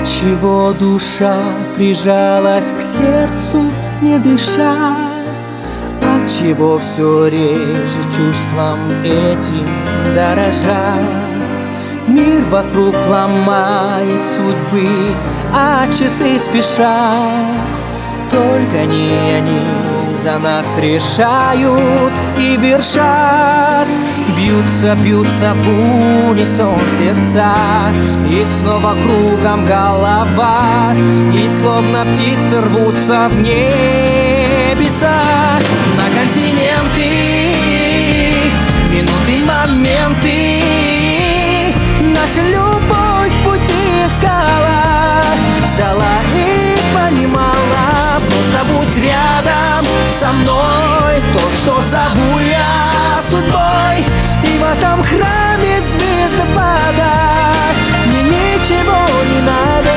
Отчего душа прижалась к сердцу, не дыша? Отчего все реже чувством этим дорожа? Мир вокруг ломает судьбы, а часы спешат. Только не они за нас решают и вершат. Бьются, бьются в унисон сердца, и снова кругом голова, и словно птицы рвутся в небеса. На континенты, минуты, моменты, наша любовь в пути искала, ждала и понимала. Просто будь рядом со мной, то, что зову я судьбой. И в этом храме звездопада мне ничего не надо.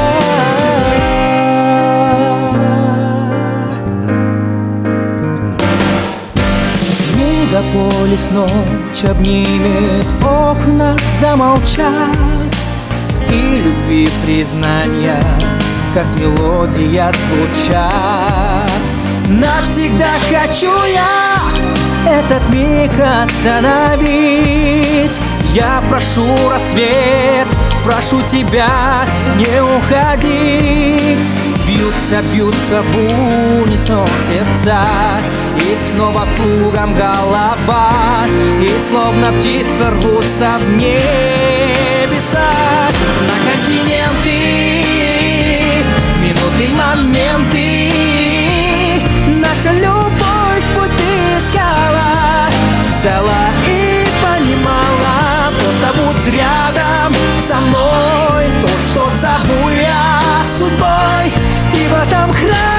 Мегаполис ночь обнимет, окна замолчат, и любви признания, как мелодия, звучат. Навсегда хочу я этот миг остановить. Я прошу рассвет, прошу тебя не уходить. Бьются, бьются в унисон сердца, и снова кругом голова, и словно птицы рвутся в небеса. На континенты, минуты, моменты, наша любовь в пути искала, ждала и понимала. Просто будь рядом со мной, то, что зову я судьбой. И в этом храме